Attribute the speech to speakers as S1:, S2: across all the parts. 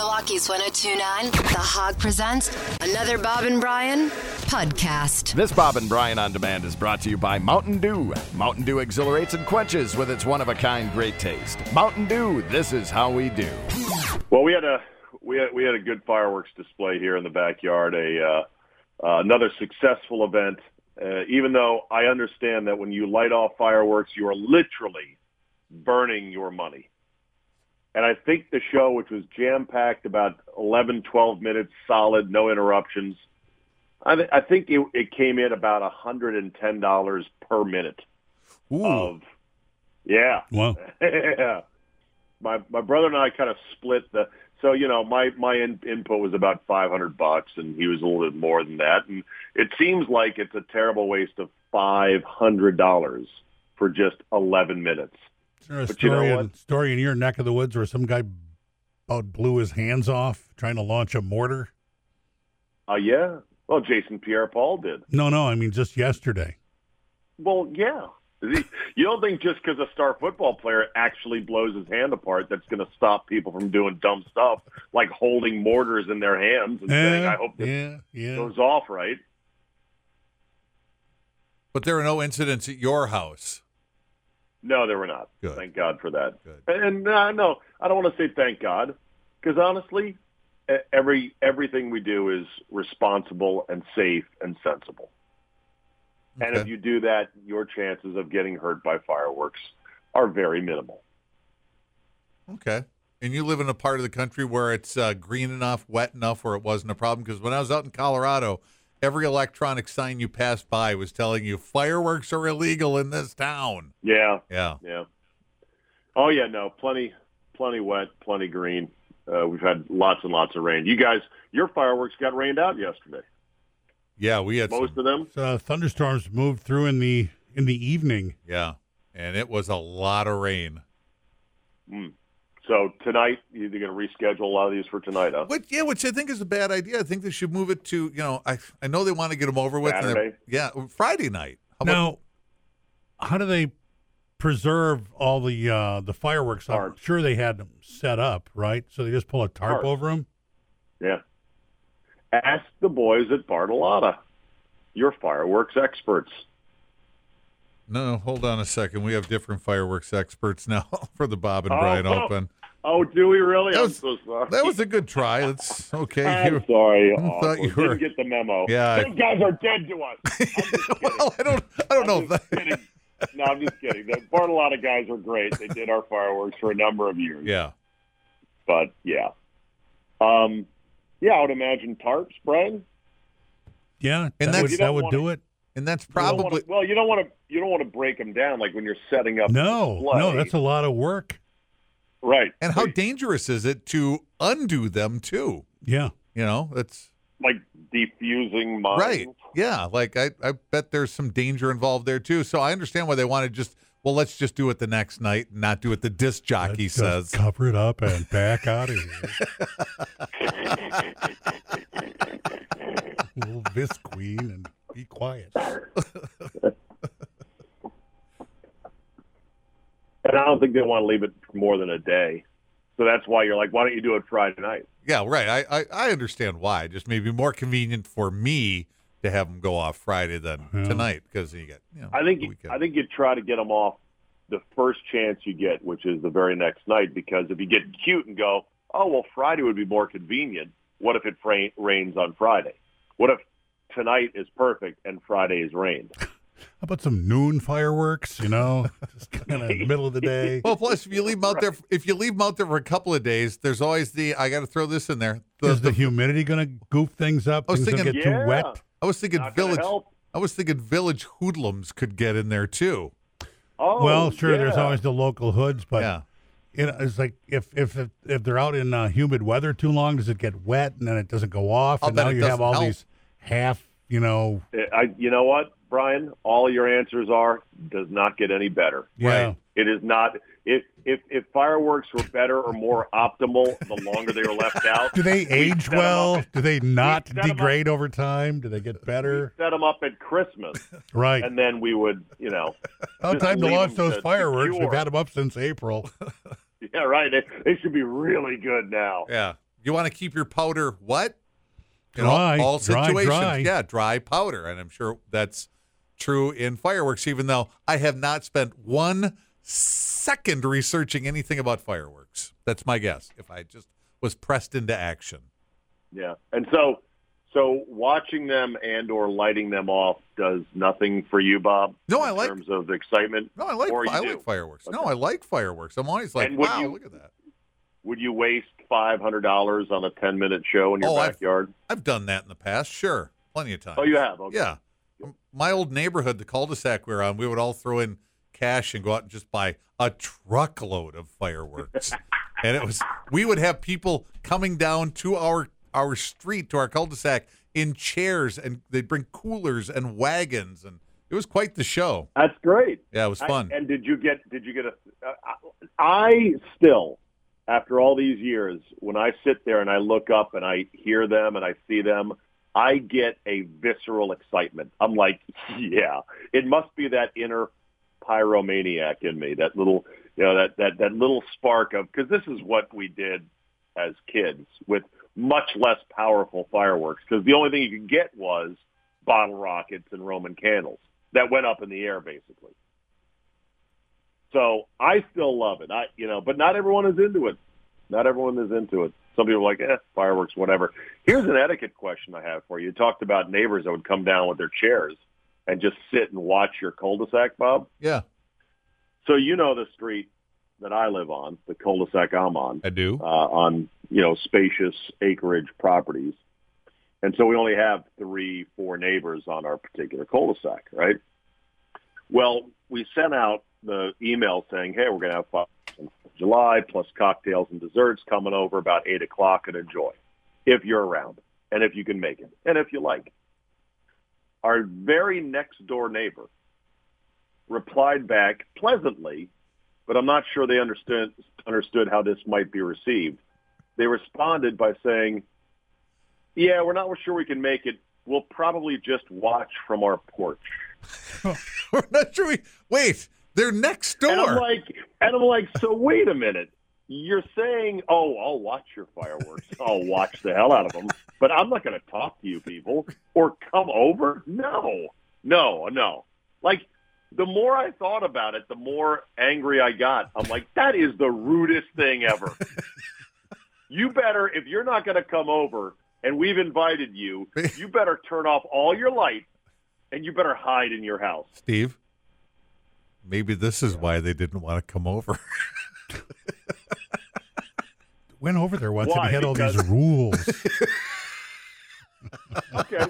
S1: Milwaukee's 102.9, The Hog presents another Bob and Brian podcast.
S2: This Bob and Brian on Demand is brought to you by Mountain Dew. Mountain Dew exhilarates and quenches with its one-of-a-kind great taste. Mountain Dew, this is how we do.
S3: Well, we had a good fireworks display here in the backyard, another successful event. Even though I understand that when you light off fireworks, you are literally burning your money. And I think the show, which was jam-packed, about 11, 12 minutes solid, no interruptions, I think it came in about $110 per minute.
S4: Ooh.
S3: Yeah.
S4: Wow.
S3: Yeah. My brother and I kind of split so, my input was about $500, and he was a little bit more than that. And it seems like it's a terrible waste of $500 for just 11 minutes.
S4: Is there a
S3: But you know what?
S4: story in your neck of the woods where some guy about blew his hands off trying to launch a mortar?
S3: Yeah. Well, Jason Pierre-Paul did.
S4: No, I mean just yesterday.
S3: Well, yeah. You don't think just because a star football player actually blows his hand apart that's going to stop people from doing dumb stuff like holding mortars in their hands and saying, I hope this goes off right.
S5: But there were no incidents at your house.
S3: No, there were not.
S5: Good.
S3: Thank God for that.
S5: Good.
S3: And no, I don't want to say thank God, because honestly, everything we do is responsible and safe and sensible.
S5: Okay.
S3: And if you do that, your chances of getting hurt by fireworks are very minimal.
S5: Okay. And you live in a part of the country where it's green enough, wet enough, where it wasn't a problem? Because when I was out in Colorado, every electronic sign you passed by was telling you fireworks are illegal in this town.
S3: Yeah.
S5: Yeah.
S3: Yeah. Oh, yeah, no, plenty wet, plenty green. We've had lots and lots of rain. You guys, your fireworks got rained out yesterday.
S5: Yeah, we had
S3: Most of them.
S4: Thunderstorms moved through in the evening.
S5: Yeah, and it was a lot of rain.
S3: So tonight, you're either going to reschedule a lot of these for tonight, huh?
S5: Which I think is a bad idea. I think they should move it to, I know they want to get them over with.
S3: Saturday?
S5: Friday night.
S4: Now, how do they preserve all the fireworks? I'm
S3: Tarp.
S4: sure they had them set up, right? So they just pull a tarp over them?
S3: Yeah. Ask the boys at Bartolotta. You're fireworks experts.
S5: No, hold on a second. We have different fireworks experts now for the Bob and Brian Open.
S3: Oh, do we really?
S5: That
S3: I'm
S5: was-
S3: so sorry.
S5: That was a good try. That's okay.
S3: I'm sorry.
S5: I thought you
S3: Didn't
S5: were.
S3: get the memo.
S5: Yeah.
S3: Those guys are dead to us. I'm just kidding.
S5: Well, I don't know.
S3: I'm just kidding. No, I'm just kidding. The Bartolotta guys are great. They did our fireworks for a number of years.
S5: Yeah.
S3: But, yeah. Yeah, I would imagine tarps, Brian.
S4: Yeah,
S5: And
S4: that
S5: that's-
S4: would do it.
S5: And that's
S3: You don't
S5: probably
S3: want to break them down like when you're setting up.
S4: No,
S3: display.
S4: that's a lot of work.
S3: Right.
S5: and how dangerous is it to undo them too?
S4: Yeah.
S5: That's
S3: Like defusing mines.
S5: right. Yeah, like I bet there's some danger involved there too. So I understand why they want to let's just do it the next night and not do it the disc jockey
S4: Let's
S5: says.
S4: just cover it up and back out of here. A little Visqueen and be quiet.
S3: And I don't think they want to leave it for more than a day. So that's why you're like, why don't you do it Friday night?
S5: Yeah, right. I understand why. Just maybe more convenient for me to have them go off Friday than tonight because you get.
S3: I think you try to get them off the first chance you get, which is the very next night. Because if you get cute and go, oh well, Friday would be more convenient. What if it rains on Friday? What if tonight is perfect and Friday is rained?
S4: How about some noon fireworks? Just kind of middle of the day.
S5: Well, plus if you leave them out there, for a couple of days, there's always I got to throw this in there.
S4: Is the humidity going to goof things up?
S5: I was
S4: Things don't
S5: thinking-
S4: get
S3: Yeah.
S4: too wet.
S5: I was thinking
S3: Not gonna help.
S5: village hoodlums could get in there too.
S3: Oh,
S4: Well, sure. There's
S3: yeah.
S4: always the local hoods, but
S5: Yeah.
S4: it's like if they're out in humid weather too long, does it get wet and then it doesn't go off?
S5: I'll
S4: And
S5: bet
S4: now
S5: it
S4: you have
S5: doesn't
S4: all
S5: help.
S4: these half.
S3: You know what, Brian? All your answers does not get any better.
S4: Yeah.
S5: Right.
S3: It is not. If fireworks were better or more optimal, the longer they were left out.
S4: Do they age
S3: set 'em
S4: well?
S3: up.
S4: Do they not
S3: set 'em up.
S4: degrade over time? Do they get better?
S3: Set them up at Christmas,
S4: Right.
S3: and then we would,
S4: Well,
S3: just
S4: time to
S3: leave
S4: launch
S3: them
S4: those
S3: to
S4: fireworks.
S3: cure.
S4: We've had them up since April.
S3: Yeah, right. They should be really good now.
S5: Yeah. You want to keep your powder what? In
S4: Dry.
S5: all situations.
S4: Dry.
S5: Yeah, dry powder. And I'm sure that's true in fireworks, even though I have not spent 1 second researching anything about fireworks. That's my guess, if I just was pressed into action.
S3: Yeah. And so watching them and or lighting them off does nothing for you, Bob?
S5: No,
S3: in terms of excitement?
S5: No, I like fireworks.
S3: Okay.
S5: No, I like fireworks. I'm always like, wow, look at that.
S3: Would you waste $500 on a 10-minute show in your backyard?
S5: I've done that in the past, sure. Plenty of times.
S3: Oh, you have? Okay.
S5: Yeah. My old neighborhood, the cul-de-sac we were on, we would all throw in cash and go out and just buy a truckload of fireworks. And we would have people coming down to our street, to our cul-de-sac, in chairs, and they'd bring coolers and wagons, and it was quite the show.
S3: That's great.
S5: Yeah, it was fun.
S3: And did you get I still, after all these years, when I sit there and I look up and I hear them and I see them, I get a visceral excitement. I'm like, yeah, it must be that inner pyromaniac in me, that little, that little spark of, because this is what we did as kids with much less powerful fireworks, because the only thing you could get was bottle rockets and Roman candles that went up in the air, basically. So I still love it. But not everyone is into it. Not everyone is into it. Some people are like, fireworks, whatever. Here's an etiquette question I have for you. You talked about neighbors that would come down with their chairs and just sit and watch your cul-de-sac, Bob.
S5: Yeah.
S3: So you know the street that I live on, the cul-de-sac I'm on.
S5: I do.
S3: On, spacious acreage properties. And so we only have 3-4 neighbors on our particular cul-de-sac, right? Well, we sent out the email saying, hey, we're going to have fun on July, plus cocktails and desserts coming over about 8 o'clock, and enjoy if you're around and if you can make it and if you like. Our very next door neighbor replied back pleasantly, but I'm not sure they understood how this might be received. They responded by saying, yeah, we're not sure we can make it. We'll probably just watch from our porch.
S5: We're not sure wait, they're next door.
S3: And I'm like, so wait a minute. You're saying, I'll watch your fireworks. I'll watch the hell out of them. But I'm not going to talk to you people or come over. No. Like, the more I thought about it, the more angry I got. I'm like, that is the rudest thing ever. You better, if you're not going to come over and we've invited you, you better turn off all your lights and you better hide in your house.
S5: Steve, maybe this is why they didn't want to come over.
S4: Went over there once
S3: Why?
S4: and he had all these rules.
S3: Okay,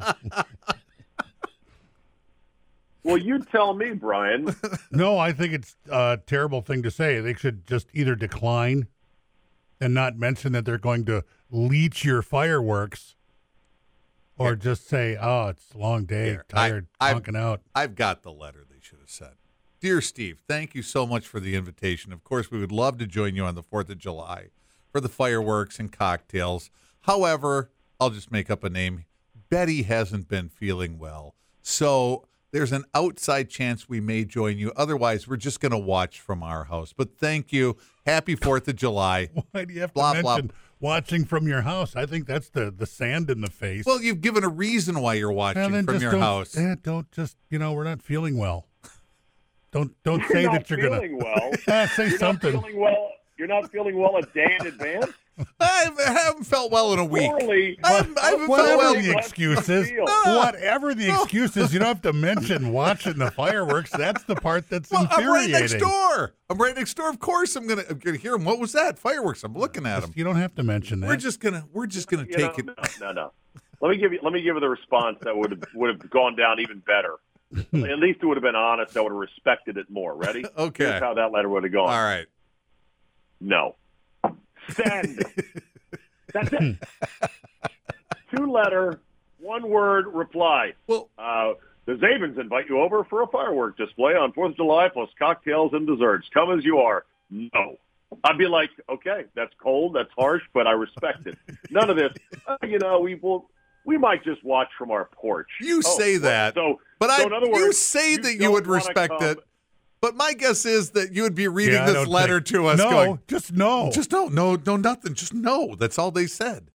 S3: well, you tell me, Brian.
S4: No, I think it's a terrible thing to say. They should just either decline and not mention that they're going to leech your fireworks, or just say, it's a long day, tired, honking out.
S5: I've got the letter they should have sent. Dear Steve, thank you so much for the invitation. Of course, we would love to join you on the 4th of July for the fireworks and cocktails. However, I'll just make up a name. Betty hasn't been feeling well. So there's an outside chance we may join you. Otherwise, we're just going to watch from our house. But thank you. Happy 4th of July.
S4: Why do you have to mention watching from your house? I think that's the sand in the face.
S5: Well, you've given a reason why you're watching from your house.
S4: Don't just, we're not feeling well. Don't say that you're going to.
S3: Feeling well.
S4: Say something.
S3: Not feeling well. You're not feeling well a day in advance?
S5: I haven't felt well in a week.
S3: Poorly.
S5: I haven't felt
S4: Whatever
S5: well.
S4: the excuse is, whatever the excuse is, you don't have to mention watching the fireworks. That's the part that's infuriating.
S5: I'm right next door. Of course, I'm gonna hear them. What was that? Fireworks. I'm looking at them.
S4: You don't have to mention that.
S5: We're just gonna take it.
S3: No. Let me give you the response that would have gone down even better. At least it would have been honest. I would have respected it more. Ready?
S5: Okay.
S3: Here's how that letter would have gone.
S5: All right.
S3: No. Send. That's it. 2-letter, 1-word reply.
S5: Well,
S3: the Zabins invite you over for a firework display on 4th of July plus cocktails and desserts. Come as you are. No. I'd be like, okay, that's cold, that's harsh, but I respect it. None of this. We might just watch from our porch.
S5: You say that,
S3: in other words,
S5: you say that you would respect it. But my guess is that you would be reading
S4: Yeah, I
S5: this
S4: don't
S5: letter
S4: think-
S5: to us
S4: no,
S5: going,
S4: just no.
S5: just no, nothing. Just no. That's all they said.